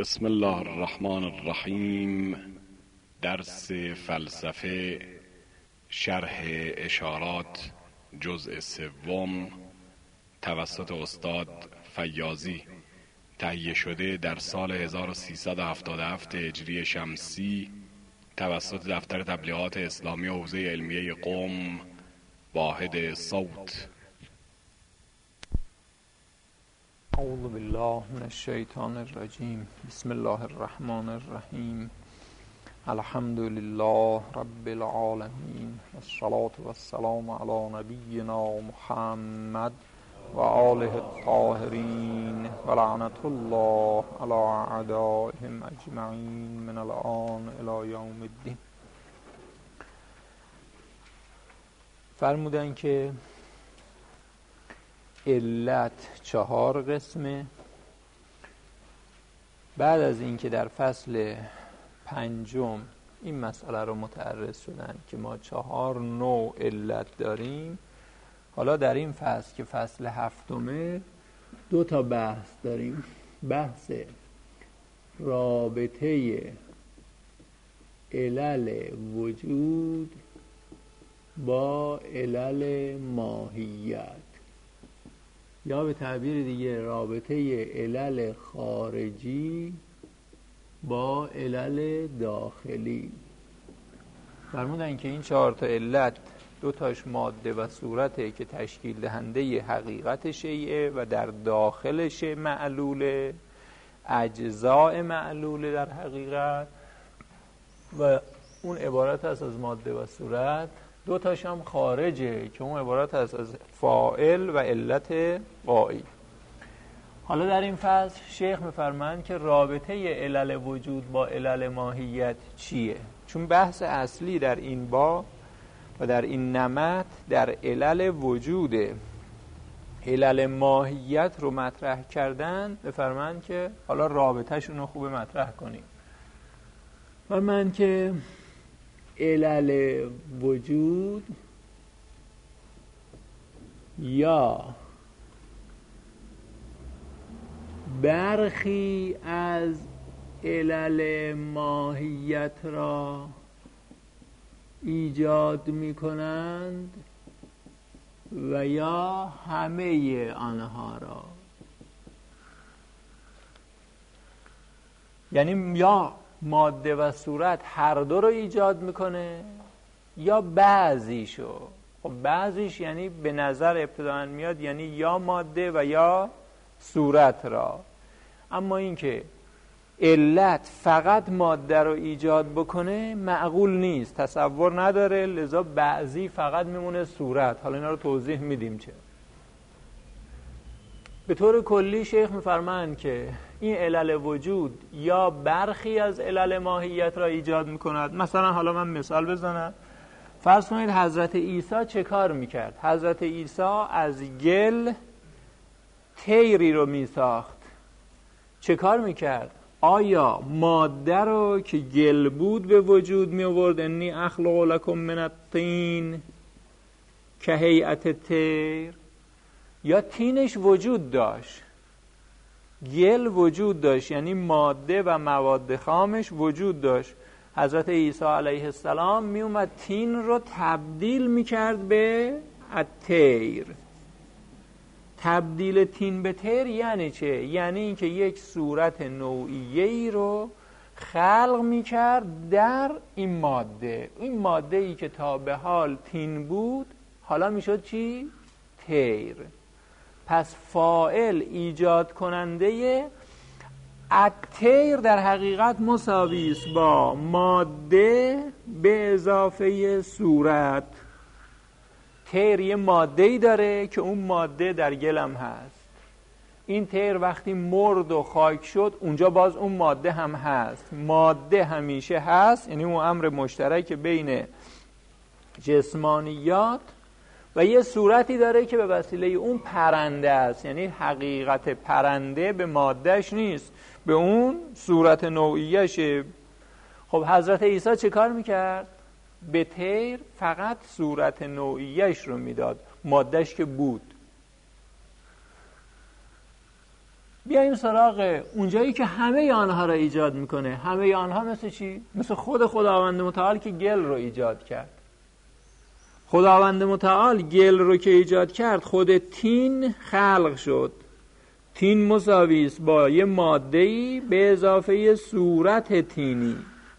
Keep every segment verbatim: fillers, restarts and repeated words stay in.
بسم الله الرحمن الرحیم. درس فلسفه، شرح اشارات، جزء سوم، توسط استاد فیاضی، تهیه شده در سال هزار و سیصد و هفتاد و هفت هجری شمسی توسط دفتر تبلیغات اسلامی حوزه علمیه قم، واحد صوت. اعوذ بالله من الشیطان الرجیم. بسم الله الرحمن الرحیم. الحمد لله رب العالمین، والصلاة والسلام علی نبینا محمد و آله الطاهرین و لعنت الله علی اعدائهم اجمعین من الان الی یوم الدین. فرمودن که علت چهار قسمه. بعد از اینکه در فصل پنجم این مسئله رو متعرض شدن که ما چهار نوع علت داریم، حالا در این فصل که فصل هفتمه دو تا بحث داریم. بحث رابطه علل وجود با علل ماهیت، یا به تعبیر دیگه رابطه علل خارجی با علل داخلی. فرمودن که این چهار تا علت دو تاش ماده و صورته که تشکیل دهنده حقیقت شیء و در داخلش معلوله، اجزاء معلوله در حقیقت، و اون عبارت است از ماده و صورت. دو تاش هم خارجه که اون عبارت است از فاعل و علت غایی. حالا در این فصل شیخ می‌فرمایند که رابطه علل وجود با علل ماهیت چیه؟ چون بحث اصلی در این باب و در این نمط در علل وجوده. علل ماهیت رو مطرح کردن، بفرمایند که حالا رابطه‌شون رو خوب مطرح کنیم. فرمایند که علل وجود یا برخی از علل ماهیت را ایجاد می کنند و یا همه آنها را. یعنی یا ماده و صورت هر دو رو ایجاد میکنه یا بعضیشو. خب بعضیش یعنی به نظر ابتداً میاد یعنی یا ماده و یا صورت را. اما اینکه علت فقط ماده رو ایجاد بکنه معقول نیست، تصور نداره، لذا بعضی فقط میمونه صورت. حالا اینا رو توضیح میدیم. چه به طور کلی شیخ میفرمایند که این علل وجود یا برخی از علل ماهیت را ایجاد میکند. مثلا حالا من مثال بزنم. فرض کنید حضرت عیسی چه کار میکرد؟ حضرت عیسی از گل طیری رو میساخت. چه کار میکرد؟ آیا ماده رو که گل بود به وجود می آورد؟ انی اخلق لکم من الطین که هیئت طیر، یا تینش وجود داشت، گل وجود داشت، یعنی ماده و مواد خامش وجود داشت. حضرت عیسی علیه السلام می اومد تین رو تبدیل می کرد به الطیر. تبدیل تین به طیر یعنی چه؟ یعنی اینکه یک صورت نوعیه‌ای رو خلق می کرد در این ماده. این ماده ای که تا به حال تین بود حالا می شد چی؟ طیر. پس فاعل ایجاد کننده الطیر در حقیقت مساوی است با ماده به اضافه صورت. طیر یه ماده‌ای داره که اون ماده در گلم هست. این طیر وقتی مرد و خاک شد اونجا باز اون ماده هم هست. ماده همیشه هست، یعنی اون امر مشترک بین جسمانیات، و یه صورتی داره که به وسیله اون پرنده است. یعنی حقیقت پرنده به مادهش نیست، به اون صورت نوعیشه. خب حضرت عیسی چه کار میکرد؟ به طیر فقط صورت نوعیش رو میداد، مادهش که بود. بیاییم سراغ اونجایی که همه آنها را ایجاد میکنه. همه آنها مثل چی؟ مثل خود خداوند متعال که گل رو ایجاد کرد. خداوند متعال گل رو که ایجاد کرد، خود تین خلق شد. تین مساوی است با یه ماده‌ای به اضافه صورت تینی.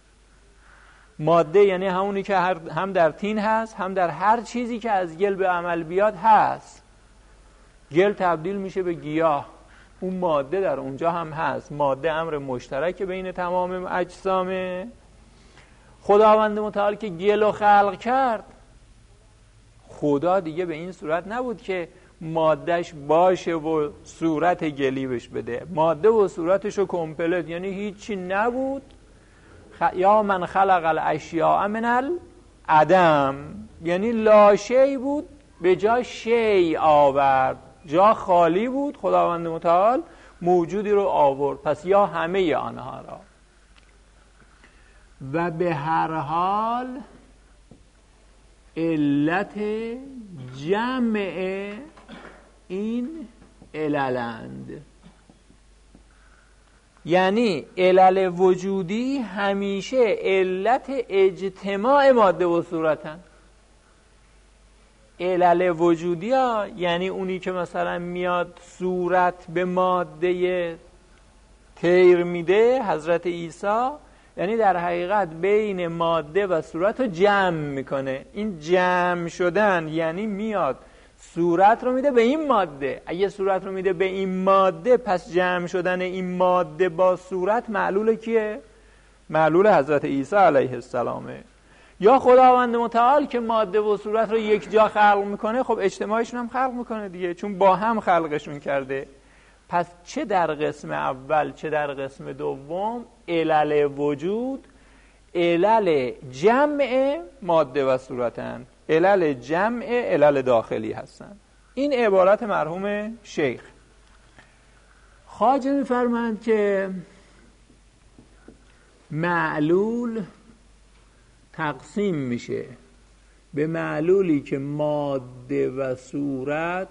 ماده یعنی همونی که هم در تین هست، هم در هر چیزی که از گل به عمل بیاد هست. گل تبدیل میشه به گیاه، اون ماده در اونجا هم هست. ماده امر مشترک بین تمام اجسامه. خداوند متعال که گل رو خلق کرد، خدا دیگه به این صورت نبود که مادهش باشه و صورت گلی بهش بده. ماده و صورتش رو کمپلت، یعنی هیچی نبود. خ... یا من خلق الاشیاء من العدم، یعنی لا شی بود به جا شی آورد. جا خالی بود، خداوند متعال موجودی رو آورد. پس یا همه آنها را. و به هر حال علت جمع این عللند، یعنی علل وجودی همیشه علت اجتماع ماده و صورتن. علل وجودی ها یعنی اونی که مثلا میاد صورت به ماده طیر میده، حضرت عیسی، یعنی در حقیقت بین ماده و صورت رو جمع میکنه. این جمع شدن یعنی میاد صورت رو میده به این ماده. اگه صورت رو میده به این ماده، پس جمع شدن این ماده با صورت معلول کیه؟ معلول حضرت عیسی علیه السلامه. یا خداوند متعال که ماده و صورت رو یک جا خلق میکنه، خب اجتماعشون هم خلق میکنه دیگه، چون با هم خلقشون کرده. پس چه در قسم اول چه در قسم دوم، علل وجود علل جمع ماده و صورتن، علل جمع علل داخلی هستن. این عبارت مرحوم شیخ. خواجه میفرمایند که معلول تقسیم میشه به معلولی که ماده و صورت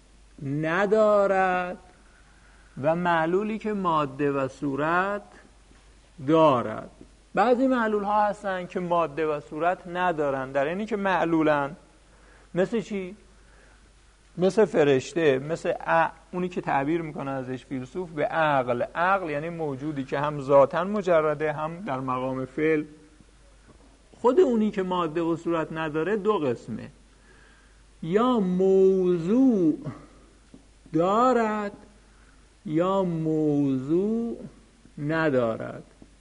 ندارد و معلولی که ماده و صورت دارد. بعضی معلول ها هستن که ماده و صورت ندارن، در اینی که معلولن. مثل چی؟ مثل فرشته، مثل ع... اونی که تعبیر میکنه ازش فیلسوف به عقل. عقل یعنی موجودی که هم ذاتاً مجرده، هم در مقام فعل. خود اونی که ماده و صورت نداره دو قسمه، یا موضوع دارد یا موضوع ندارد.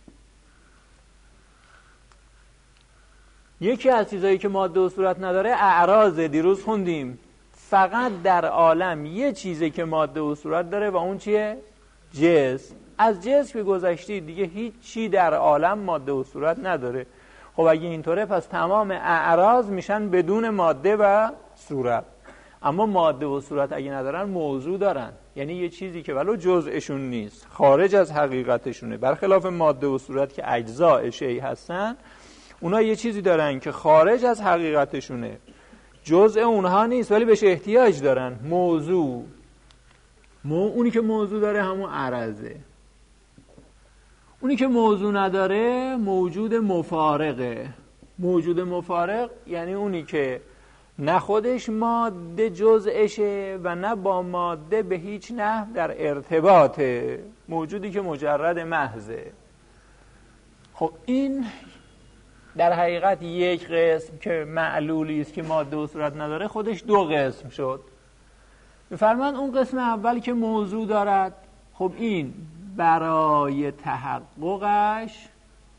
یکی از چیزایی که ماده و صورت نداره اعراض. دیروز خوندیم فقط در عالم یه چیزی که ماده و صورت داره و اون چیه؟ جسم. از جسم که گذشتی دیگه هیچ چی در عالم ماده و صورت نداره. خب اگه اینطوره پس تمام اعراض میشن بدون ماده و صورت. اما ماده و صورت اگه ندارن موضوع دارن، یعنی یه چیزی که ولو جزءشون نیست، خارج از حقیقتشونه. برخلاف ماده و صورت که اجزاء شیء هستن، اونا یه چیزی دارن که خارج از حقیقتشونه، جزء اونها نیست ولی بهش احتیاج دارن. موضوع مو اونی که موضوع داره همون عرضه. اونی که موضوع نداره موجود مفارقه. موجود مفارق یعنی اونی که نه خودش ماده جزءشه و نه با ماده به هیچ نحو در ارتباطه، موجودی که مجرد محضه. خب این در حقیقت یک قسم که معلولی است که ماده و صورت نداره، خودش دو قسم شد. بفرمان اون قسم اول که موضوع دارد، خب این برای تحققش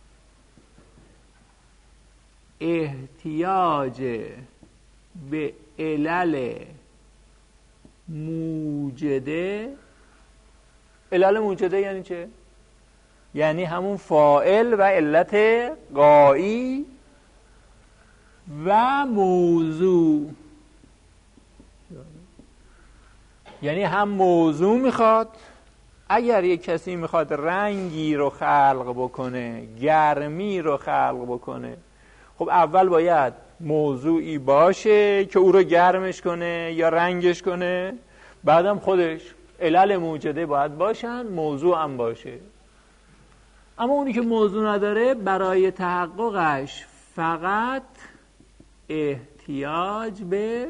احتیاج به علل موجده. علل موجده یعنی چه؟ یعنی همون فاعل و علت غایی و موضوع. یعنی هم موضوع میخواد، اگر یک کسی میخواد رنگی رو خلق بکنه، گرمی رو خلق بکنه، خب اول باید موضوعی باشه که او رو گرمش کنه یا رنگش کنه، بعدم خودش علل موجده باید باشن، موضوع هم باشه. اما اونی که موضوع نداره برای تحققش فقط احتیاج به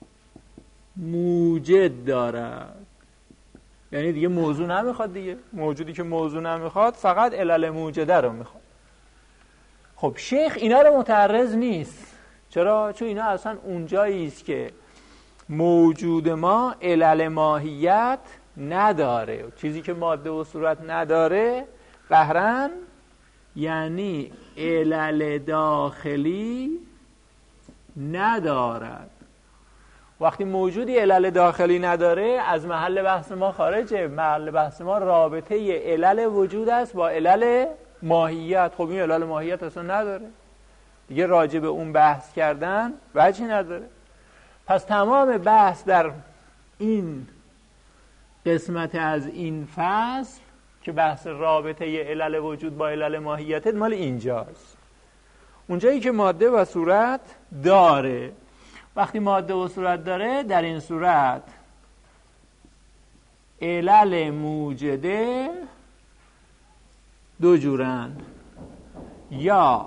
موجد دارد. یعنی دیگه موضوع نمیخواد دیگه. موجودی که موضوع نمیخواد فقط علل موجده رو میخواد. خب شیخ اینا رو متعرض نیست. چرا؟ چون اینا اصلا اونجایی است که موجود ما علل ماهیت نداره. چیزی که ماده و صورت نداره قهرن یعنی علل داخلی ندارد. وقتی موجودی علل داخلی نداره از محل بحث ما خارجه. محل بحث ما رابطه علل وجود است با علل ماهیت. خب این علل ماهیت اصلا نداره دیگه، راجع به اون بحث کردن وجهی نداره. پس تمام بحث در این قسمت از این فصل که بحث رابطه علل وجود با علل ماهیت مال اینجاست. اونجایی که ماده و صورت داره. وقتی ماده و صورت داره در این صورت علل موجده دو جورن، یا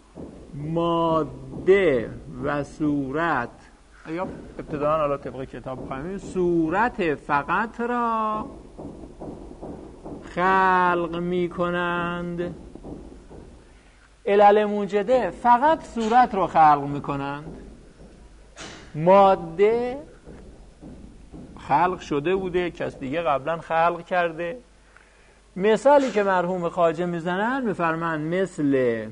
ماده و صورت، یا ابتداً حالا طبق کتاب بخوایم صورت فقط را خلق می کنند. علل موجده فقط صورت رو خلق می کنند. ماده خلق شده بوده، کس دیگه قبلا خلق کرده. مثالی که مرحوم خواجه میزنن میفرمان مثل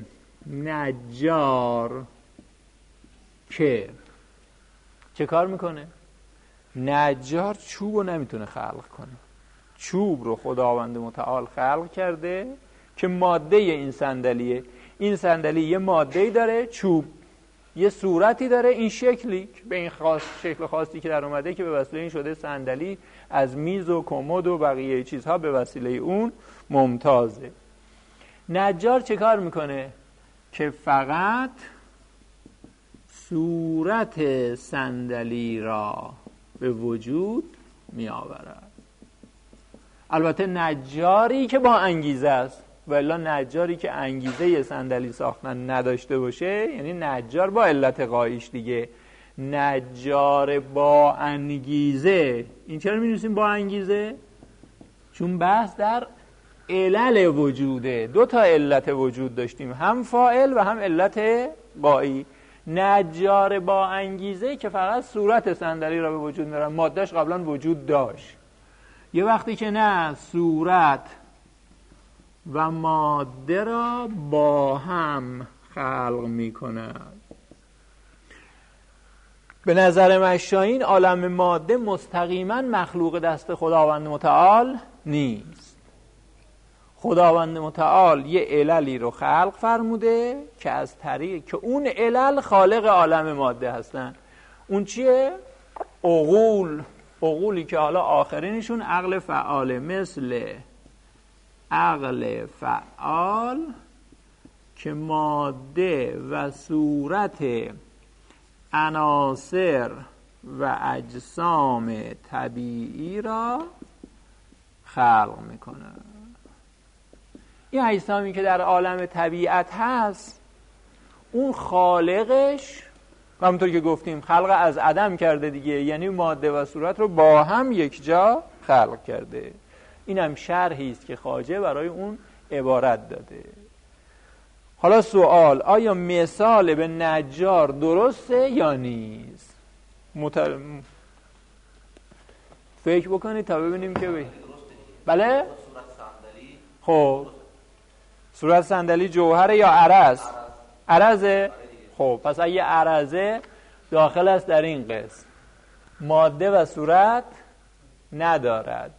نجار که چه کار میکنه؟ نجار چوب رو نمیتونه خلق کنه. چوب رو خداوند متعال خلق کرده که ماده این صندلیه. این صندلی یه ماده‌ای داره، چوب یه صورتی داره، این شکلی به این خاص شکل خاصی که در اومده که به وسیله این شده صندلی از میز و کمد و بقیه چیزها به وسیله اون ممتازه. نجار چه کار میکنه؟ که فقط صورت صندلی را به وجود می آورد. البته نجاری که با انگیزه است، والا نجاری که انگیزه صندلی ساختن نداشته باشه یعنی نجار با علت قایش دیگه. نجار با انگیزه، این چرا می نویسیم با انگیزه؟ چون بحث در علل وجوده. دو تا علت وجود داشتیم، هم فاعل و هم علت قایی. نجار با انگیزه که فقط صورت صندلی را به وجود میاره، مادهش قبلا وجود داشت. یه وقتی که نه، صورت و ماده را با هم خلق میکند. به نظر مشایین عالم ماده مستقیما مخلوق دست خداوند متعال نیست. خداوند متعال یه عللی رو خلق فرموده که از طریق که اون علل خالق عالم ماده هستن. اون چیه؟ عقول. عقولی که حالا آخرینشون عقل فعاله، مثل عقل فعال که ماده و صورت عناصر و اجسام طبیعی را خلق میکنه. این اجسامی که در عالم طبیعت هست اون خالقش همونطور که گفتیم خلق از عدم کرده دیگه، یعنی ماده و صورت رو با هم یک جا خلق کرده. این هم شرحی است که خواجه برای اون عبارت داده. حالا سوال، آیا مثال به نجار درسته یا نیست؟ مت... فکر بکنید تا ببینیم که بی... بله؟ خب صورت صندلی جوهره یا عرض؟ عرضه؟ خب پس اگه عرضه داخل است در این قسم، ماده و صورت ندارد.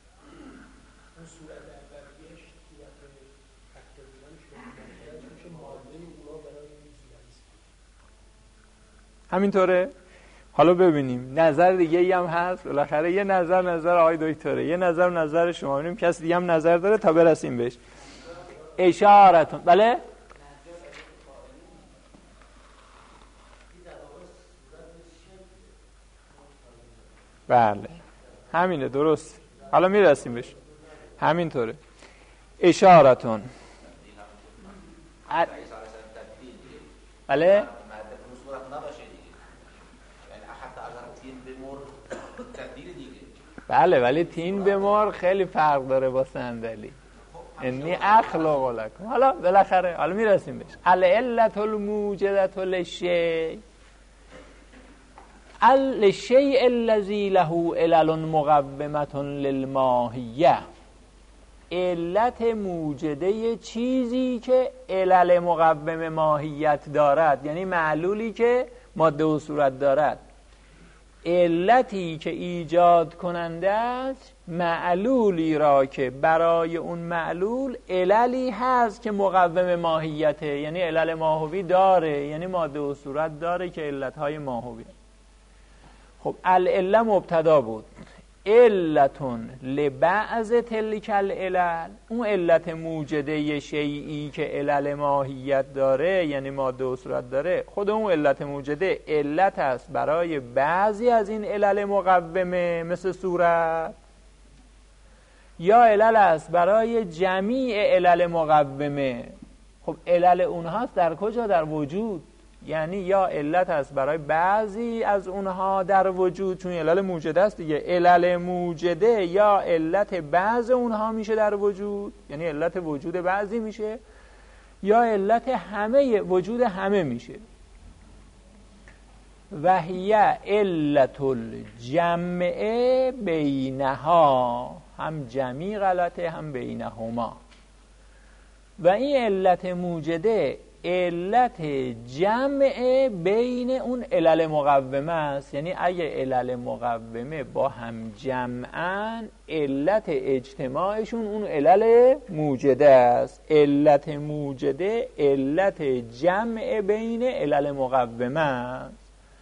همینطوره؟ حالا ببینیم نظر دیگه ای هم هست. بالاخره یه نظر نظر آقای دکتره، یه نظر نظر شما. ببینیم کسی دیگه هم نظر داره تا برسیم بهش. اشارتون بله؟ بله همینه، درست. حالا میرسیم بهش. همینطوره. اشارتون ا... بله بله ولی تین بمار خیلی فرق داره با صندلی. انی اخلق لکم. حالا بالاخره حالا میرسیم بهش. العلة الموجدة للشیء الشیء الذی له علل مقومة للماهیه. علت موجده چیزی که علل مقوم ماهیت دارد، یعنی معلولی که ماده و صورت دارد. علتی که ایجاد کننده است معلولی را که برای اون معلول عللی هست که مقوم ماهیته، یعنی علل ماهوی داره، یعنی ماده و صورت داره که علتهای ماهوی. خب العله مبتدا بود. علتون لبعض تلک العلل، اون علت موجده شیئی که علل ماهیت داره یعنی ماده و صورت داره، خود اون علت موجده علت است برای بعضی از این علل مقومه مثل صورت، یا علل است برای جمیع علل مقومه. خب علل اونهاست در کجا؟ در وجود. یعنی یا علت است برای بعضی از اونها در وجود، چون علل موجده است دیگه. علل موجده یا علت بعض اونها میشه در وجود، یعنی علت وجود بعضی میشه، یا علت همه وجود همه میشه. و هی علت الجمع بینها، هم جمعی غلطه هم بینهما. و این علت موجده علت جمع بین اون علل مقومه است. یعنی اگه علل مقومه با هم جمعن، علت اجتماعشون اون علل موجده است. علت موجده علت جمع بین علل مقومه است.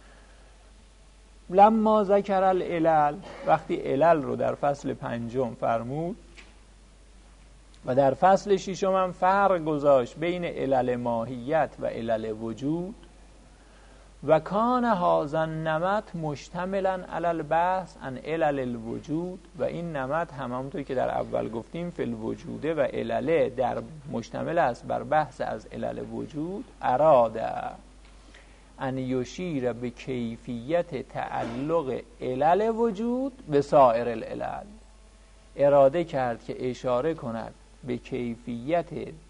لما ذکر العلل، وقتی علل رو در فصل پنجم فرمود و در فصل ششم هم فرق گذاشت بین علل ماهیت و علل وجود. و کان هذا النمط مشتملا علی البحث عن علل الوجود، و این نمط هم همونطور که در اول گفتیم فی الوجوده و علله در مشتمل است بر بحث از علل وجود. اراد ان یشیر به کیفیت تعلق علل وجود به سایر العلل، اراده کرد که اشاره کند به کیفیت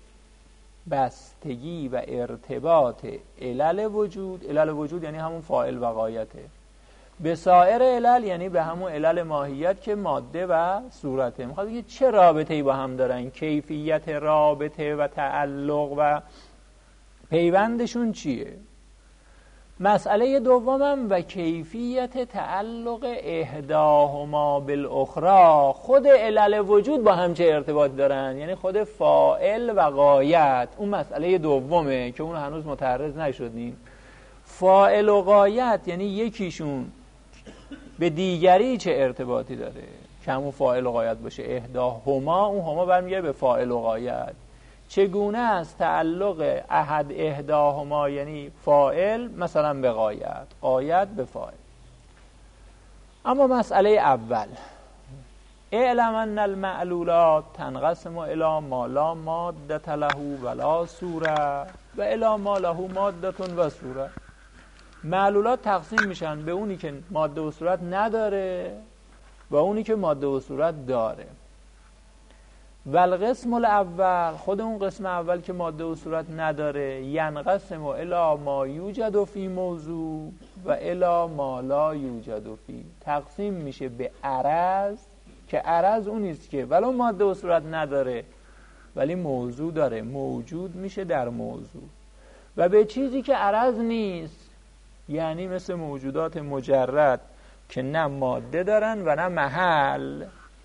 بستگی و ارتباط علل وجود. علل وجود یعنی همون فاعل و غایته. به سایر علل یعنی به همون علل ماهیت که ماده و صورته. میخواد بگه چه رابطه‌ای با هم دارن، کیفیت رابطه و تعلق و پیوندشون چیه. مسئله دومم و کیفیت تعلق احداهما بالاخرى، خود علل وجود با هم چه ارتباطی دارن، یعنی خود فاعل و غایت. اون مسئله دومه که اون هنوز متعرض نشدیم. فاعل و غایت یعنی یکیشون به دیگری چه ارتباطی داره که همون فاعل و غایت باشه. احداهما، اون هما برمیگه به فاعل و غایت. چگونه است تعلق احد احداهما یعنی فاعل مثلا به غایت، غایت به فاعل. اما مسئله اول، اعلم ان المعلولات تنقسم الی ما لا ماده له ولا صوره و الی ما له ماده و صوره. معلولات تقسیم میشن به اونی که ماده و صورت نداره و اونی که ماده و صورت داره. و القسم الاول، خود اون قسم اول که ماده و صورت نداره، ینقسم الی ما یوجد فی موضوع و الی ما لا یوجد فی، تقسیم میشه به عرض که عرض اونیست که ولو ماده و صورت نداره ولی موضوع داره، موجود میشه در موضوع. و به چیزی که عرض نیست، یعنی مثل موجودات مجرد که نه ماده دارن و نه محل.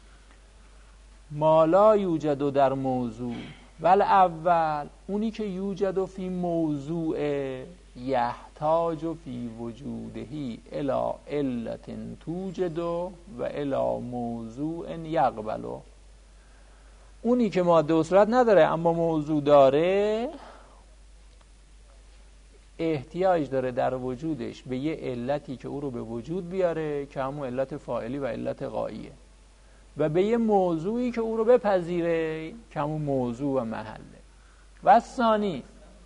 ما لا یوجد در موضوع ول اول، اونی که یوجد فی موضوع یحتاج فی وجودهی الی علت توجد و الی موضوع یقبل. اونی که ماده و صورت نداره اما موضوع داره، احتیاج داره در وجودش به یه علتی که او رو به وجود بیاره که همون علت فاعلی و علت غاییه. و به یه موضوعی که او رو بپذیره که همون موضوع و محله. و ثانی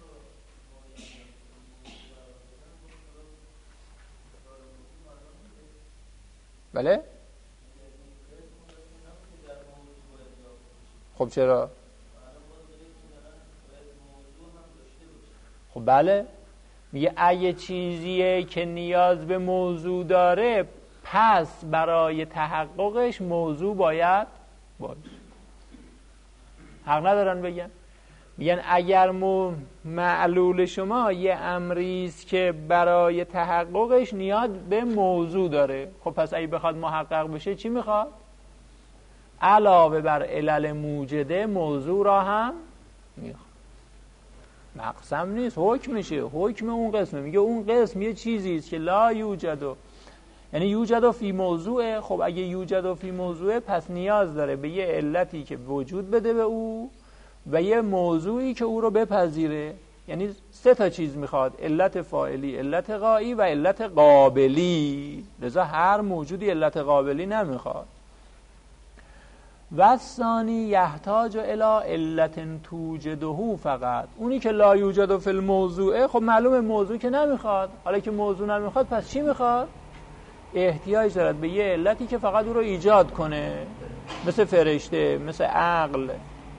بله؟ خب چرا؟ خب بله، میگه اگه چیزیه که نیاز به موضوع داره پس برای تحققش موضوع باید باشه. حق ندارن بگن؟ میگن اگر معلول شما یه امریست که برای تحققش نیاز به موضوع داره، خب پس اگه بخواد محقق بشه چی میخواد؟ علاوه بر علل موجده موضوع را هم میخواد. مقسم نیست، حکم میشه، حکم اون قسمه. میگه اون قسم یه چیزیست که لا یوجد، یعنی یوجد فی موضوعه. خب اگه یوجد فی موضوعه پس نیاز داره به یه علتی که وجود بده به او و یه موضوعی که او رو بپذیره. یعنی سه تا چیز میخواد: علت فاعلی، علت غایی و علت قابلی. لذا هر موجودی علت قابلی نمیخواد. و ثانی یحتاج الی علت توجده فقط. اونی که لا یوجد فی الموضوعه خب معلومه موضوع که نمیخواد. حالا که موضوع نمیخواد پس چی میخواد؟ احتیاج دارد به یه علتی که فقط او رو ایجاد کنه، مثل فرشته، مثل عقل.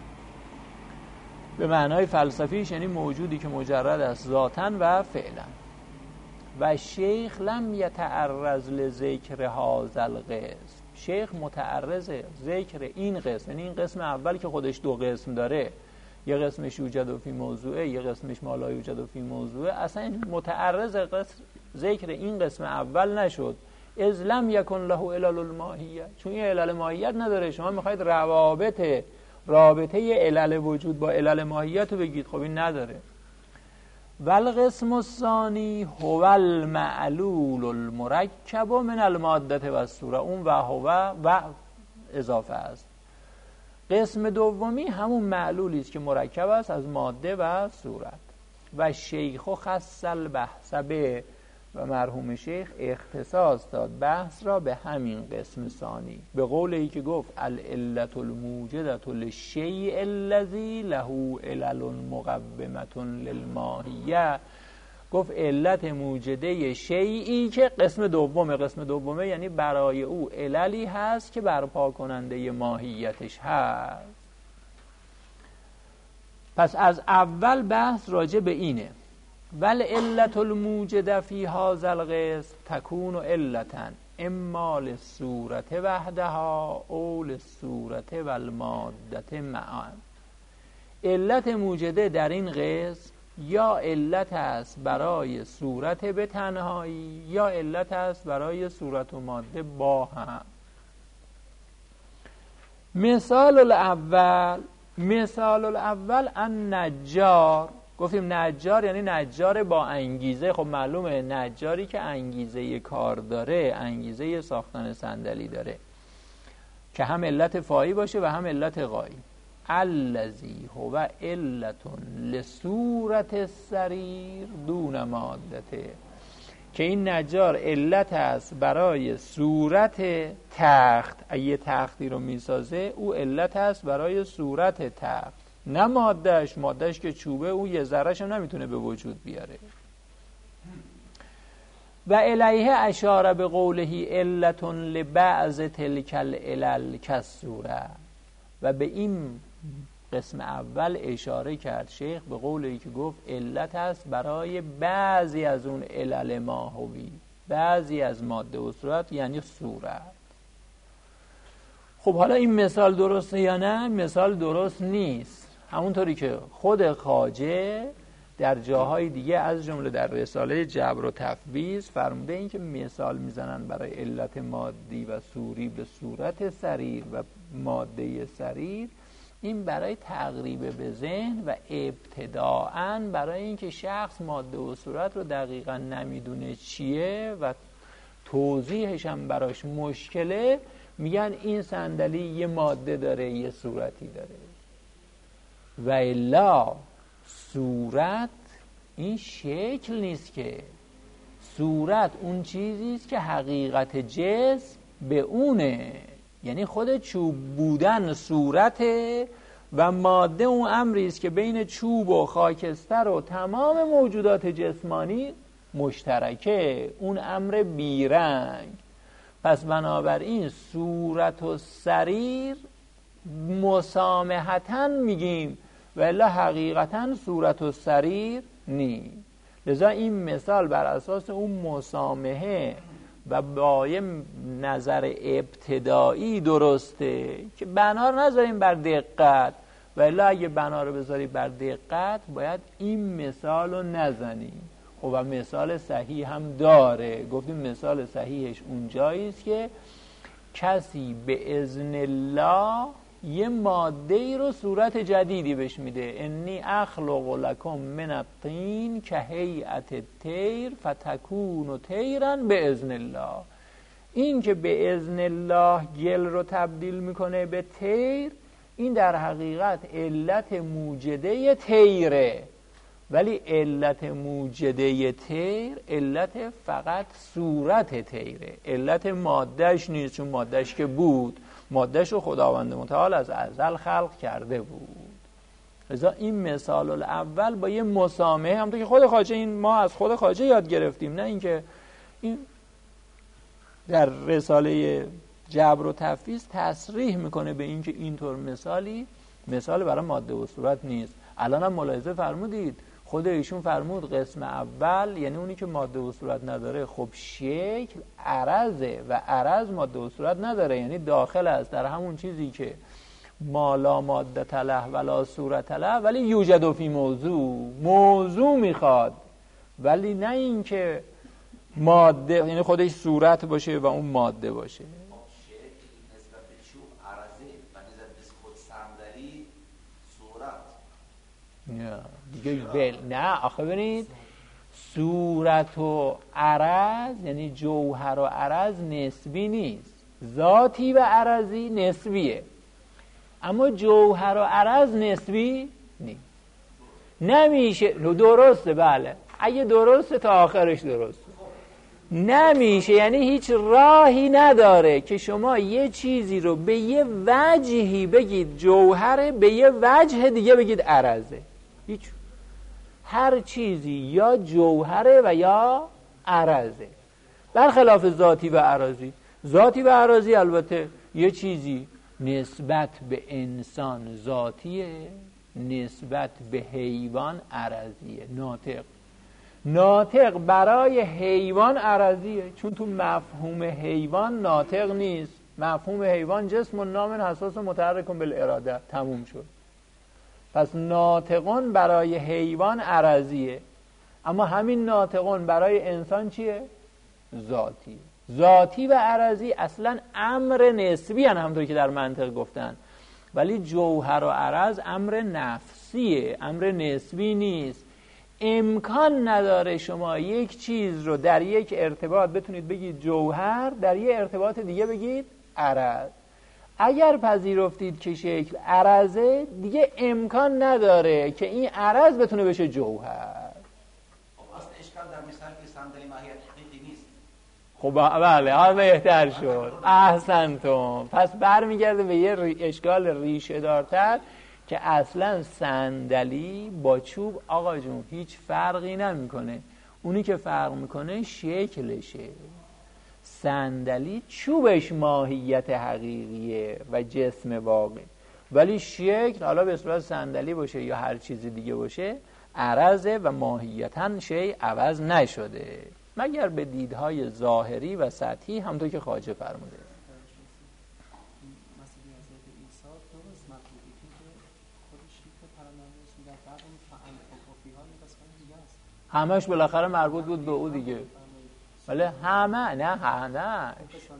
به معنای فلسفیش یعنی موجودی که مجرد است ذاتاً و فعلا. و شیخ لم یتعرض لذکر هذا القسم. شیخ متعرض ذکر این قسم، یعنی این قسم اول که خودش دو قسم داره، یه قسمش یوجد فی موضوعه، یه قسمش ما لا یوجد فی موضوعه، اصلا متعرض قسم ذکر این قسم اول نشد. اذ لم یکن له علل الماهیه، چون این علل ماهیت نداره. شما میخواید روابط رابطه علل وجود با علل ماهیت رو بگید، خب این نداره. والقسم الثانی هو المعلول المرکب من الماده و الصوره. اون و هو و اضافه است. قسم دومی همون معلولی است که مرکب است از ماده و صورت. و شیخ خص البحث به، و مرحوم شیخ اختصاص داد بحث را به همین قسم ثانی، به قول ای که گفت العلة الموجدة للشیء الذی له علل مقومة للماهیه. گفت علت موجده شیئی که قسم دومه. قسم دومه یعنی برای او عللی هست که برپا کننده ماهیتش هست. پس از اول بحث راجع به اینه. ول علت الموجده فی هذا القسم تکون علتا اما للصورت وحدها او للصورت و الماده معا. علت موجده در این قسم یا علت است برای صورت به تنهایی یا علت است برای صورت و ماده با هم. مثال الاول مثال الاول ان نجار. گفتیم نجار یعنی نجار با انگیزه. خب معلومه نجاری که انگیزه کار داره، انگیزه ساختن صندلی داره که هم علت فاعی باشه و هم علت غایی. الذی هو علت لصورت السریر دون مادته. که این نجار علت است برای صورت تخت. اگه تختی رو میسازه او علت است برای صورت تخت، نه مادهش. مادهش که چوبه او یه ذرهش هم نمیتونه به وجود بیاره. و الیه اشاره به قوله علت لبعض تلک العلل کالصوره. و به این قسم اول اشاره کرد شیخ به قولی که گفت علت است برای بعضی از اون علل ماهوی، بعضی از ماده و صورت، یعنی صورت. خب حالا این مثال درسته یا نه؟ مثال درست نیست. همونطوری که خود خواجه در جاهای دیگه از جمله در رساله جبر و تفویض فرموده این که مثال میزنن برای علت مادی و صوری به صورت سریر و ماده سریر، این برای تقریب به ذهن و ابتداعاً برای اینکه شخص ماده و صورت رو دقیقاً نمیدونه چیه و توضیحش هم براش مشکله، میگن این صندلی یه ماده داره یه صورتی داره. و الا صورت این شکل نیست که. صورت اون چیزیست که حقیقت جسم به اونه. یعنی خود چوب بودن صورته و ماده اون امری است که بین چوب و خاکستر و تمام موجودات جسمانی مشترکه، اون امر بیرنگ. پس بنابراین صورت و سریر مسامحتاً میگیم و الا حقیقتاً صورت و سریر نی. لذا این مثال بر اساس اون مسامحه و با یه نظر ابتدایی درسته که بنا رو نذاریم بر دقت، و الا اگه بنا رو بذاری بر دقت باید این مثال رو نزنیم. خب و مثال صحیح هم داره، گفتیم مثال صحیحش اونجایی است که کسی به اذن الله یه ماده ای رو صورت جدیدی بهش میده. انی اخلق لکم من الطین که هیئت الطیر فتکون طیرا به اذن الله. این که به اذن الله گل رو تبدیل میکنه به طیر، این در حقیقت علت موجده طیره، ولی علت موجده طیر علت فقط صورت طیره، علت مادهش نیست، چون مادهش که بود، مادهش رو خداوند متعال از ازل خلق کرده بود. لذا این مثال الاول با یه مسامحه، همونطور که خود خواجه، این ما از خود خواجه یاد گرفتیم، نه اینکه این در رساله جبر و تفویض تصریح میکنه به اینکه اینطور مثالی مثال برای ماده و صورت نیست. الان هم ملاحظه فرمودید خود ایشون فرمود قسم اول یعنی اونی که ماده و صورت نداره، خب شکل عرضه و عرض ماده و صورت نداره، یعنی داخل است در همون چیزی که مالا ماده تله ولا صورت تله، ولی یوجد فی موضوع، موضوع میخواد، ولی نه این که ماده یعنی خودش صورت باشه و اون ماده باشه. نه دیگه ول نه آخه ببینید صورت و عرض یعنی جوهر و عرض نسبی نیست، ذاتی و عرضی نسبیه، اما جوهر و عرض نسبی نیست. نمیشه درسته، بله اگه درسته تا آخرش درسته، نمیشه یعنی هیچ راهی نداره که شما یه چیزی رو به یه وجهی بگید جوهره، به یه وجه دیگه بگید عرضه. هیچ، هر چیزی یا جوهره و یا عرضه، برخلاف ذاتی و عرضی. ذاتی و عرضی البته یه چیزی نسبت به انسان ذاتیه، نسبت به حیوان عرضیه. ناطق ناطق برای حیوان عرضیه، چون تو مفهوم حیوان ناطق نیست. مفهوم حیوان جسم و نام حساس و متحرک بالاراده، تموم شد. پس ناطقون برای حیوان عرضیه، اما همین ناطقون برای انسان چیه؟ ذاتی. ذاتی و عرضی اصلا امر نسبی هن، همونطور که در منطق گفتن، ولی جوهر و عرض امر نفسیه، امر نسبی نیست. امکان نداره شما یک چیز رو در یک ارتباط بتونید بگید جوهر، در یک ارتباط دیگه بگید عرض. اگر پذیرفتید که شکل عرضه، دیگه امکان نداره که این عرض بتونه بشه جوهر. خب اصلا اشکال در مثال که صندلی ماهیت حقیقی نیست. خب بله حالا بهتر شد، احسنتم. پس برمیگرده به یه ری... اشکال ریشه دارتر که اصلا صندلی با چوب آقا جون هیچ فرقی نمیکنه، اونی که فرق میکنه شکلشه. صندلی چوبش ماهیت حقیقیه و جسم واقعی، ولی شکل حالا به صورت صندلی باشه یا هر چیزی دیگه باشه عرضه و ماهیتاً شیء عوض نشده مگر به دیدهای ظاهری و سطحی، همونطور که خواجه فرموده. همش بالاخره مربوط بود به او دیگه، ولی همه نه همه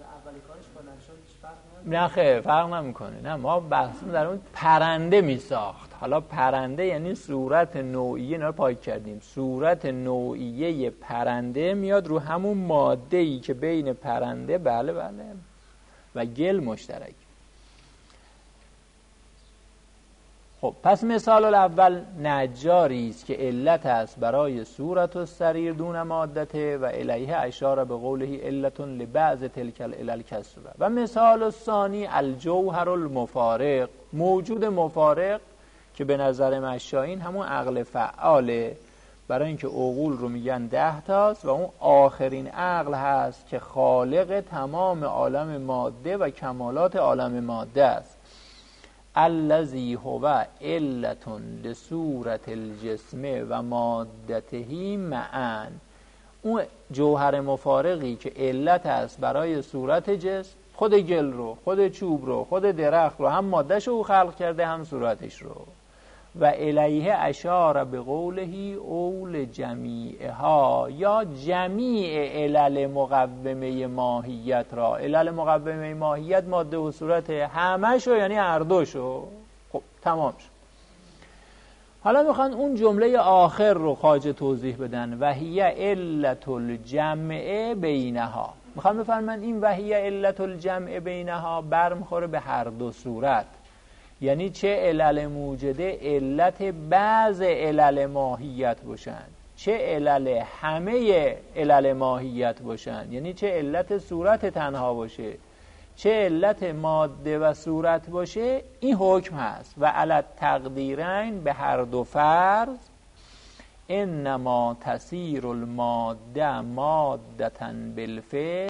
نه خیلی فرق نمیکنه. نه ما بحثمون در اون پرنده می ساخت. حالا پرنده یعنی صورت نوعیه، اینا رو پاک کردیم، صورت نوعیه پرنده میاد رو همون ماده ای که بین پرنده بله بله و گل مشترک. خب پس مثال الاول نجاری است که علت است برای صورت السریر دون مادته و الیه اشاره به قوله علت لبعض تلک العلل کالصوره. و مثال الثانی الجوهر المفارق، موجود مفارق که به نظر مشایین همون عقل فعاله، برای اینکه عقول رو میگن ده تاست و اون آخرین عقل هست که خالق تمام عالم ماده و کمالات عالم ماده است. الذی هو علت لصورت الجسم و مادته معا، اون جوهر مفارقی که علت است برای صورت جسم، خود گل رو، خود چوب رو، خود درخت رو، هم مادهش رو خلق کرده هم صورتش رو. و الیه اشاره به قوله اول جمیعها، یا جمیع علل مقومه ماهیت را. علل مقومه ماهیت ماده و صورت همه شو، یعنی هر دو شو. خب تمام شد. حالا میخوان اون جمله آخر رو خواجه توضیح بدن، و هی علت الجمع بینها. میخوان بفرمایند این و هی علت الجمع بینها برمیخوره به هر دو صورت، یعنی چه علل موجده علت بعض علل ماهیت باشن، چه علل همه علل ماهیت باشن، یعنی چه علت صورت تنها باشه، چه علت ماده و صورت باشه. این حکم هست. و علت تقدیرین، به هر دو فرض، انما تسیر الماده مادتا بالفعل.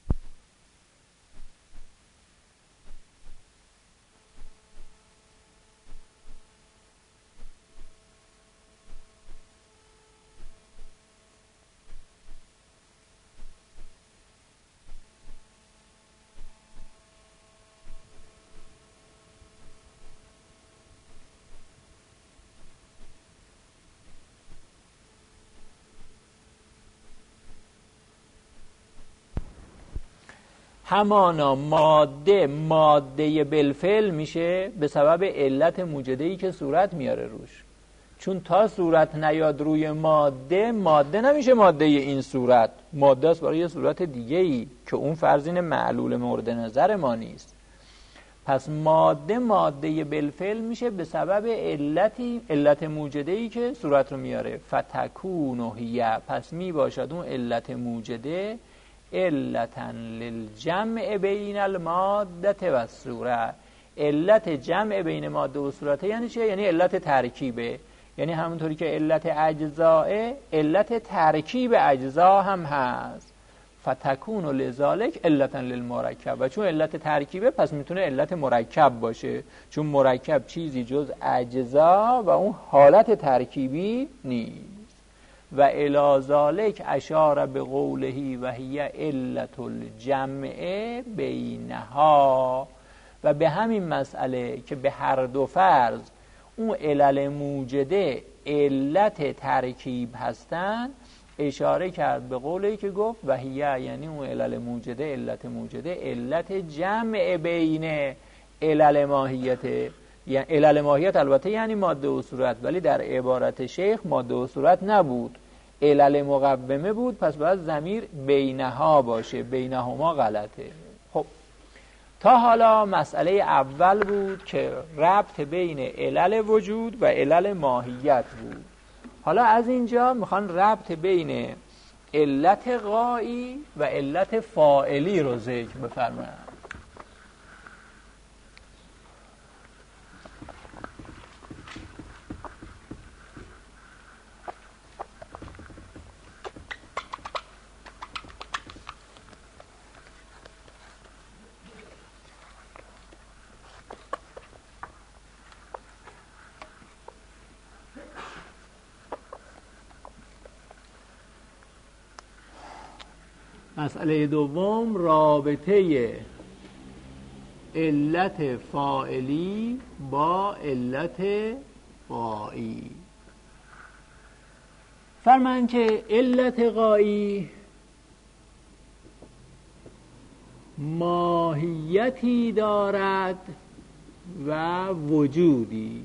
همانا ماده ماده بالفعل میشه به سبب علت موجده‌ای که صورت میاره روش. چون تا صورت نیاد روی ماده، ماده نمیشه ماده این صورت، ماده است برای یه صورت دیگه‌ای که اون فرضین معلول مورد نظر ما نیست. پس ماده ماده بالفعل میشه به سبب علتی علت موجده‌ای که صورت رو میاره. فتکون هی، پس می باشد اون علت موجده علتا للجمع بین الماده و الصوره. علت جمع بین ماده و صورت یعنی چه؟ یعنی علت ترکیبه. یعنی همونطوری که علت اجزاء، علت ترکیب اجزا هم هست. فتکون لذالک علتا للمرکب، و چون علت ترکیبه پس میتونه علت مرکب باشه، چون مرکب چیزی جز اجزا و اون حالت ترکیبی نیست. و الی ذالک اشاره به قوله و هی علت الجمع بینها. و به همین مسئله که به هر دو فرض اون علل موجده علت ترکیب هستن اشاره کرد به قولی که گفت و هی، یعنی اون علل موجده علت موجده علت جمع بین علل ماهیت. یعنی علل ماهیت البته یعنی ماده و صورت، ولی در عبارت شیخ ماده و صورت نبود، علل مقومه بود. پس باید ضمیر بینها باشه، بینهما غلطه. خب تا حالا مسئله اول بود که ربط بین علل وجود و علل ماهیت بود. حالا از اینجا میخوان ربط بین علت غایی و علت فاعلی رو ذکر بفرمایند. مسئله دوم رابطه علت فاعلی با علت غایی. فرمان که علت غایی ماهیتی دارد و وجودی.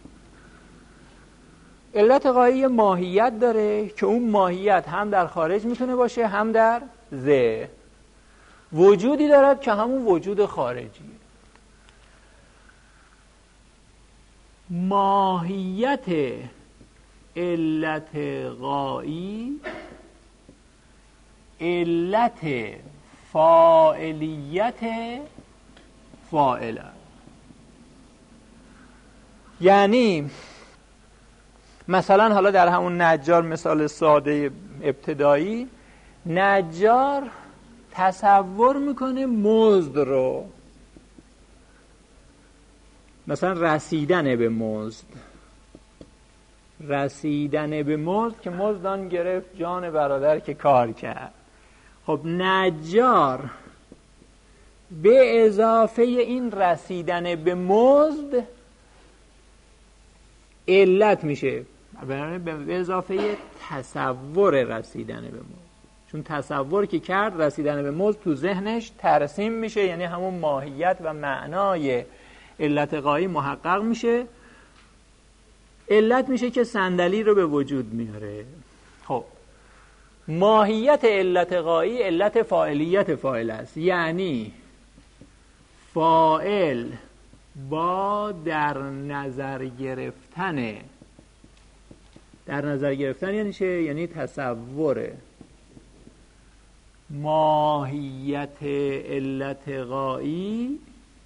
علت غایی ماهیت داره که اون ماهیت هم در خارج میتونه باشه هم در ذهن. وجودی دارد که همون وجود خارجی. ماهیت علت غایی علت فاعلیت فاعل. یعنی مثلا حالا در همون نجار مثال ساده ابتدایی، نجار تصور میکنه مزد رو، مثلا رسیدن به مزد، رسیدن به مزد که مزد آن گرفت جان برادر که کار کرد. خب نجار به اضافه این رسیدن به مزد علت میشه، به اضافه تصور رسیدن به مزد، چون تصور که کرد رسیدن به مزد تو ذهنش ترسیم میشه، یعنی همون ماهیت و معنای علت غایی محقق میشه، علت میشه که صندلی رو به وجود میاره. خب ماهیت علت غایی علت فاعلیت فاعل است، یعنی فاعل با در نظر گرفتن، در نظر گرفتن یعنی چه؟ یعنی تصور ماهیت علت غایی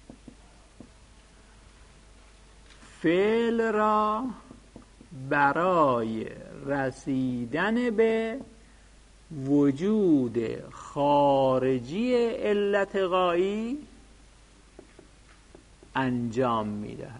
فعل را برای رسیدن به وجود خارجی علت غایی انجام میدهد.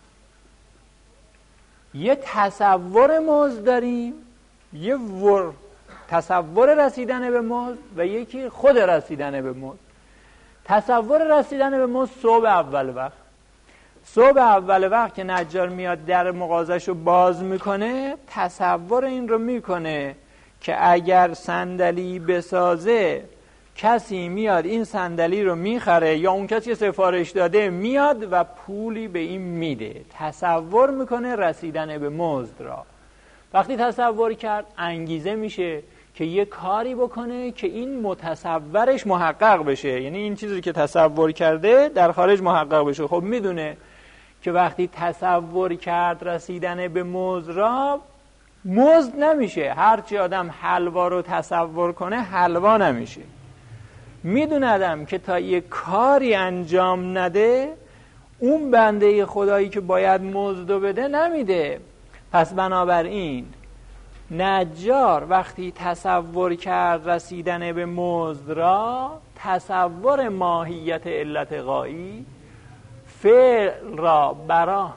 یه تصور مزد داریم، یه ور تصور رسیدن به مزد و یکی خود رسیدن به مزد. تصور رسیدن به مزد صبح اول وقت، صبح اول وقت که نجار میاد در مغازش رو باز میکنه، تصور این رو میکنه که اگر صندلی بسازه کسی میاد این صندلی رو میخره، یا اون کسی سفارش داده میاد و پولی به این میده. تصور میکنه رسیدن به مزد را. وقتی تصور کرد انگیزه میشه که یه کاری بکنه که این متصورش محقق بشه، یعنی این چیزی که تصور کرده در خارج محقق بشه. خب میدونه که وقتی تصور کرد رسیدن به مزد را، مزد نمیشه. هرچی آدم حلوا رو تصور کنه حلوا نمیشه. میدونه آدم که تا یه کاری انجام نده اون بنده خدایی که باید مزد رو بده نمیده. پس بنابراین نجار وقتی تصور کرد رسیدن به مزد را، تصور ماهیت علت غایی فعل را برا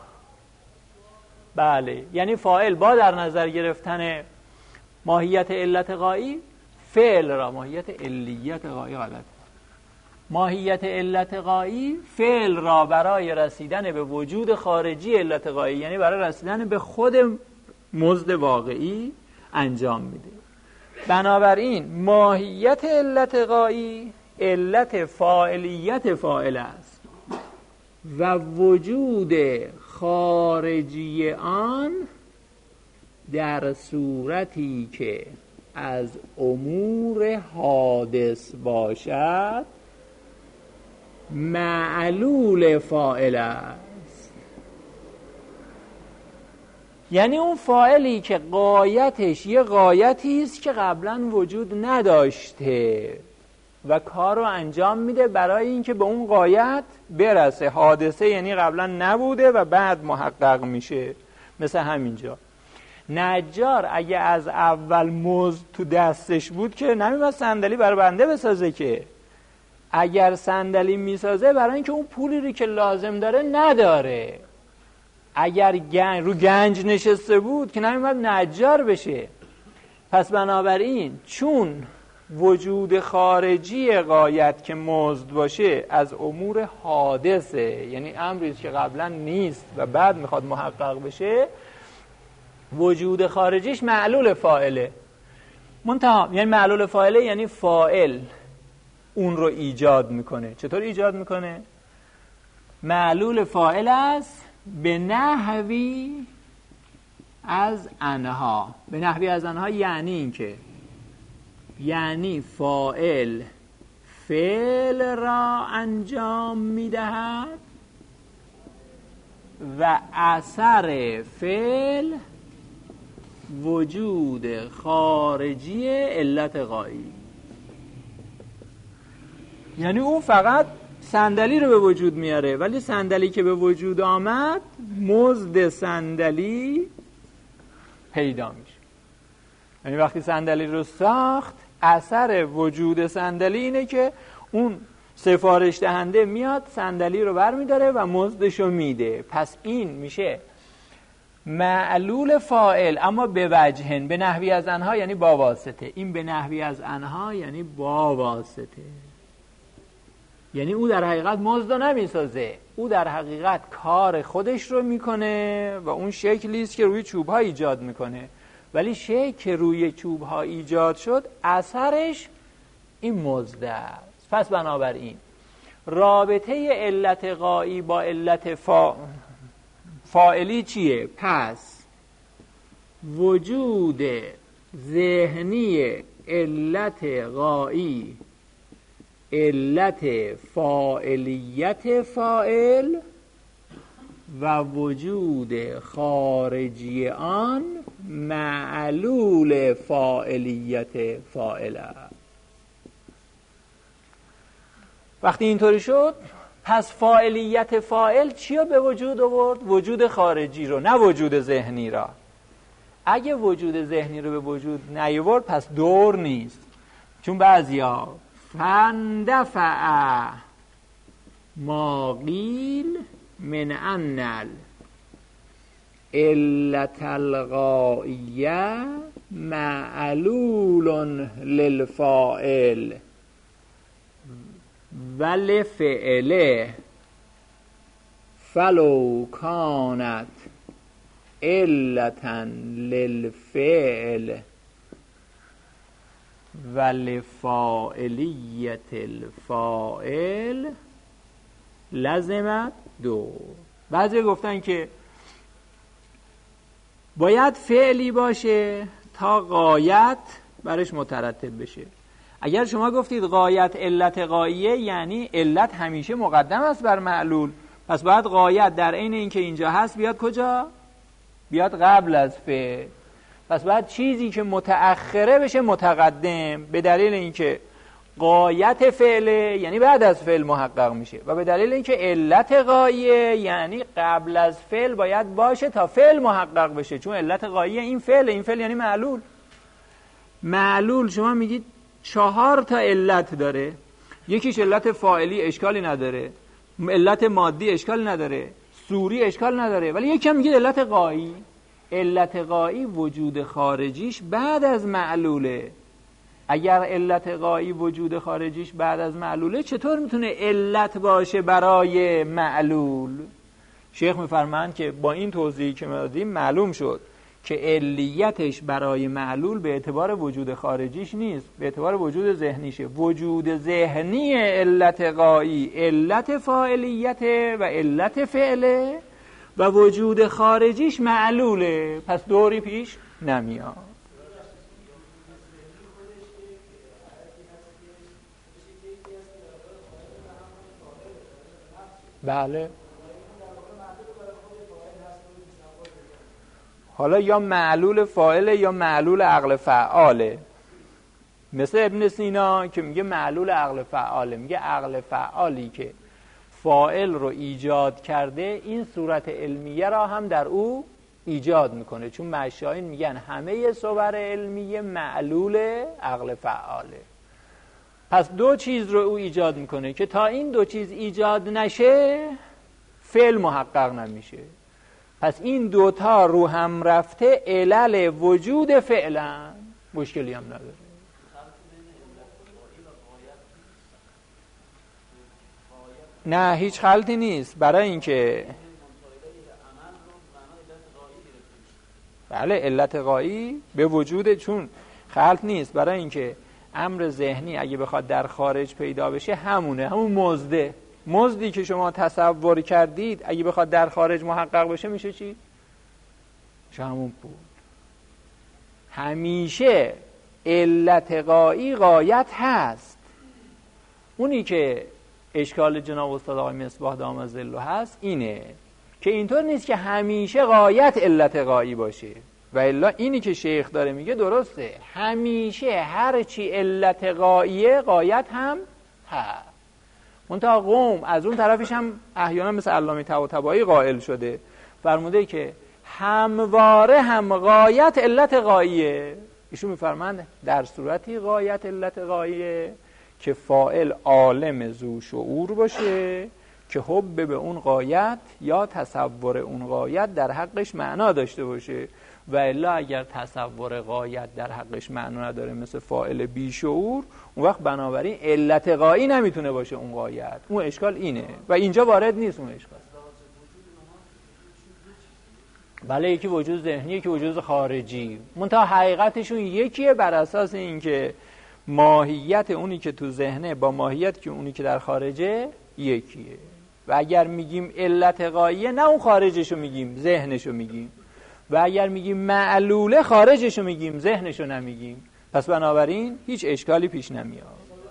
بله یعنی فاعل با در نظر گرفتن ماهیت علت غایی فعل را، ماهیت علیت غایی غلط، ماهیت علت غایی فعل را برای رسیدن به وجود خارجی علت غایی، یعنی برای رسیدن به خود مزد واقعی انجام میده. بنابراین ماهیت علت غایی علت فاعلیت فاعل است و وجود خارجی آن در صورتی که از امور حادث باشد معلول فاعل است. یعنی اون فاعلی که غایتش یه غایتی است که قبلا وجود نداشته و کار رو انجام میده برای اینکه به اون غایت برسه. حادثه یعنی قبلا نبوده و بعد محقق میشه. مثل همینجا نجار اگه از اول مزد تو دستش بود که نمی‌باید صندلی برای بنده بسازه، که اگر صندلی میسازه برای اینکه اون پولی رو که لازم داره نداره. اگر گنج رو گنج نشسته بود که نمی‌باید نجار بشه. پس بنابراین چون وجود خارجی غایت که مزد باشه از امور حادثه، یعنی امری که قبلا نیست و بعد میخواد محقق بشه، وجود خارجیش معلول فاعله. منتها یعنی معلول فاعله یعنی فاعل اون رو ایجاد میکنه. چطور ایجاد میکنه؟ معلول فاعل است به نحوی از انها. به نحوی از انها یعنی این که یعنی فاعل فعل را انجام میدهد و اثر فعل وجود خارجی علت غایی. یعنی اون فقط صندلی رو به وجود میاره، ولی صندلی که به وجود آمد مزد صندلی پیدا میشه. یعنی وقتی صندلی رو ساخت، اثر وجود صندلی اینه که اون سفارش دهنده میاد صندلی رو برمیداره و مزدش رو میده. پس این میشه معلول فاعل، اما به وجهن، به نحوی از انها یعنی با واسطه. این به نحوی از انها یعنی با واسطه، یعنی او در حقیقت مزد رو نمیسازه، او در حقیقت کار خودش رو میکنه و اون شکلی است که روی چوب ها ایجاد میکنه، ولی شکل که روی چوب ها ایجاد شد اثرش این مزد است. پس بنابراین رابطه علت غایی با علت فا... فاعلی چیه؟ پس وجود ذهنی علت غایی علت فاعلیت فاعل و وجود خارجی آن معلول فاعلیت فاعل است. وقتی اینطوری شد، پس فاعلیت فاعل چی رو به وجود آورد؟ وجود خارجی رو، نه وجود ذهنی را. اگه وجود ذهنی رو به وجود نیاورد پس دور نیست. چون بعضیا فندفع ما قیل من انل علت الغائیه معلول للفاعل ولفعله فلو کانت علتا للفعل ولفاعلیت الفاعل لازمت دو. بعضی گفتن که باید فعلی باشه تا غایت برش مترتب بشه. اگر شما گفتید غایت علت غاییه، یعنی علت همیشه مقدم است بر معلول، پس باید غایت در عین اینکه اینجا هست بیاد کجا؟ بیاد قبل از فعل. پس باید چیزی که متأخره بشه متقدم، به دلیل اینکه غایت فعله یعنی بعد از فعل محقق میشه، و به دلیل اینکه علت غاییه یعنی قبل از فعل باید باشه تا فعل محقق بشه، چون علت غاییه این فعل، این فعل یعنی معلول. معلول شما میگید چهار تا علت داره، یکیش علت فاعلی اشکالی نداره، علت مادی اشکال نداره، صوری اشکال نداره، ولی یکی هم میگید علت غایی. علت غایی وجود خارجیش بعد از معلوله. اگر علت غایی وجود خارجیش بعد از معلوله، چطور میتونه علت باشه برای معلول؟ شیخ میفرمایند که با این توضیحی که ما دادیم معلوم شد که علیتش برای معلول به اعتبار وجود خارجیش نیست، به اعتبار وجود ذهنیشه. وجود ذهنی علت غایی علت فاعلیت و علت فعله و وجود خارجیش معلوله، پس دوری پیش نمیاد. بله، حالا یا معلول فاعله یا معلول عقل فعاله. مثل ابن سینا که میگه معلول عقل فعاله، میگه عقل فعالی که فاعل رو ایجاد کرده این صورت علمیه را هم در او ایجاد میکنه، چون مشایخ میگن همه صور علمیه معلول عقل فعاله. پس دو چیز رو او ایجاد میکنه که تا این دو چیز ایجاد نشه فعل محقق نمیشه. پس این دوتا رو هم رفته علل وجود فعلا، مشکلی هم نداره. نه هیچ خلطی نیست، برای اینکه بله علت غایی به وجود، چون خلط نیست، برای اینکه امر ذهنی اگه بخواد در خارج پیدا بشه همونه، همون مزده، مزدی که شما تصور کردید اگه بخواد در خارج محقق بشه میشه چی؟ میشه همون پول. همیشه علت غایی غایت هست. اونی که اشکال جناب استاد آقای مصباح دامت ظله هست اینه که اینطور نیست که همیشه غایت علت غایی باشه. و الا اینی که شیخ داره میگه درسته، همیشه هر چی علت غاییه غایت هم هست. منتها قوم از اون طرفش هم احیانا مثل علامه طباطبایی قائل شده، فرموده که همواره هم غایت علت غاییه. ایشون میفرمند در صورتی غایت علت غاییه که فاعل عالم ذو شعور باشه که حب به اون غایت یا تصور اون غایت در حقش معنا داشته باشه. و الا اگر تصور غایت در حقش معنا نداره مثل فاعل بی شعور، اون وقت بنابراین علت غایی نمیتونه باشه اون غایت. اون اشکال اینه و اینجا وارد نیست اون اشکال. بله، یکی وجود ذهنی، یکی وجود خارجی، منتها حقیقتشون یکیه بر اساس اینکه ماهیت اونی که تو ذهنه با ماهیت که اونی که در خارجه یکیه. و اگر میگیم علت غاییه، نه اون خارجشو میگیم، ذهنشو میگیم. و اگر میگیم معلوله، خارجشو میگیم، ذهنشو نمیگیم. پس بنابراین هیچ اشکالی پیش نمیاد.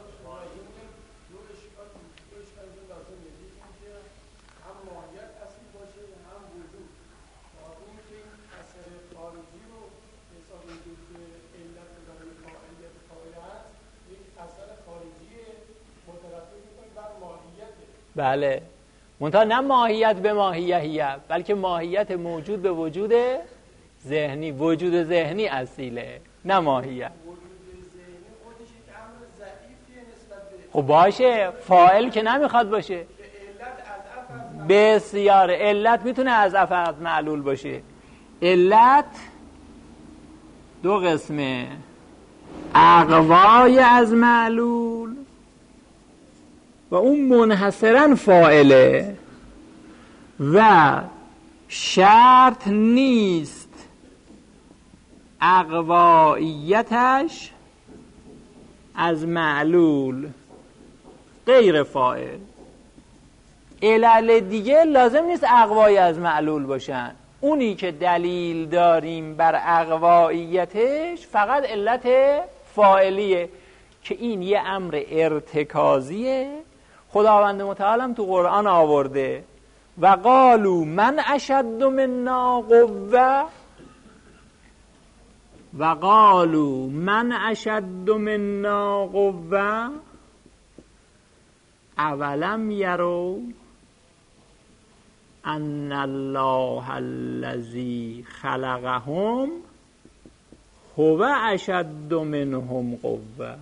بله، منتها نه ماهیت به ماهیهیه، بلکه ماهیت موجود به وجود ذهنی. وجود ذهنی اصیله، نه ماهیت. خب باشه، فاعل که نمیخواد باشه. بسیار، علت میتونه از افعال معلول باشه. علت دو قسمه، اقوای از معلول و اون منحصرا فاعله و شرط نیست اقواییتش از معلول غیر فاعل. علل دیگه لازم نیست اقوای از معلول باشن. اونی که دلیل داریم بر اقواییتش فقط علت فاعلیه که این یه امر ارتکازیه. خداوند متعال تو قرآن آورده و قالوا من اشد منا قوه و قالوا من اشد منا قوه اولم یروا ان الله الذی خلقهم هو اشد منهم قوه.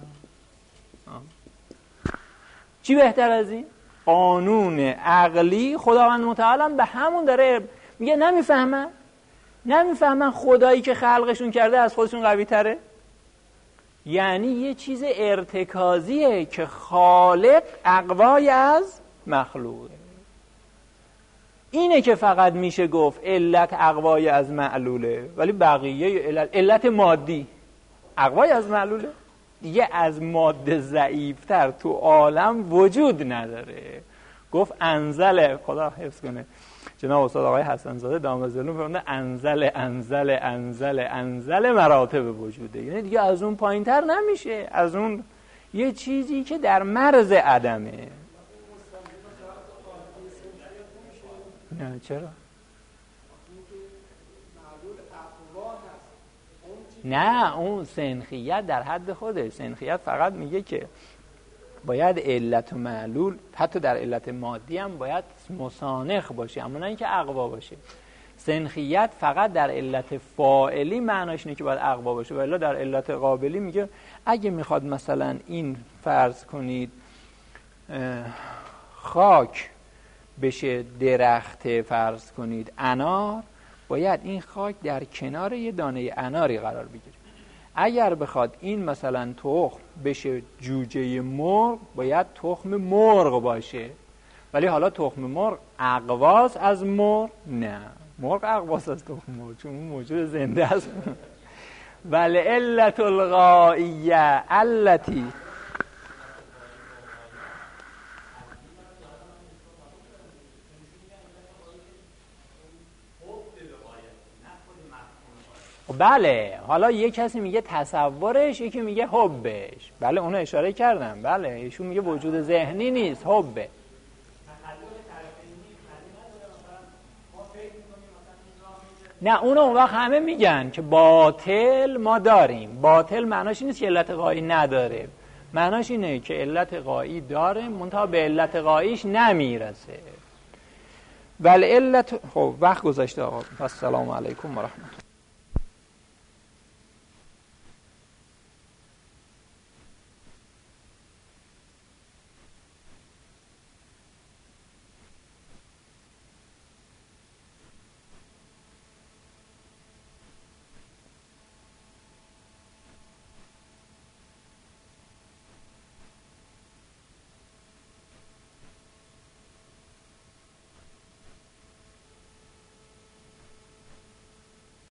چی بهتر از این؟ قانون عقلی خداوند متعال به همون داره میگه نمیفهمن نمیفهمن خدایی که خلقشون کرده از خودشون قوی تره. یعنی یه چیز ارتکازیه که خالق اقوای از مخلوقه. اینه که فقط میشه گفت علت اقوای از معلوله، ولی بقیه علت, علت مادی اقوای از معلوله دیگه از ماده ضعیفتر تو عالم وجود نداره. گفت انزل، خدا حفظ کنه جناب استاد آقای حسن زاده دام ظلم فرموده انزل انزل انزل انزل مراتب وجوده. یعنی دیگه از اون پایینتر نمیشه، از اون یه چیزی که در مرز عدمه. نه چرا؟ نه، اون سنخیت در حد خودش. سنخیت فقط میگه که باید علت و معلول حتی در علت مادی هم باید مسانخ باشه، اما نه اینکه اقوا باشه. سنخیت فقط در علت فاعلی معناش اینه که باید اقوا باشه، ولی در علت قابلی میگه اگه میخواد مثلا این فرض کنید خاک بشه درخت، فرض کنید انار، باید این خاک در کنار یه دانه اناری قرار بگیره. اگر بخواد این مثلا تخم بشه جوجه مرغ، باید تخم مرغ باشه. ولی حالا تخم مرغ اقواس از مرغ؟ نه، مرغ اقواس از تخم مرغ، چون اون موجود زنده است. ولی علت الغائیه التی بله، حالا یک کسی میگه تصورش، یکی میگه حبش. بله اونو اشاره کردم. بله ایشون میگه وجود ذهنی نیست، حبه. نه اونو اون وقت همه میگن که باطل ما داریم. باطل معناش این نیست که علت غایی نداره، معناش اینه که علت غایی داره منتها به علت غاییش نمیرسه. ولی علت خب وقت گذاشته آقا. السلام علیکم و رحمت الله.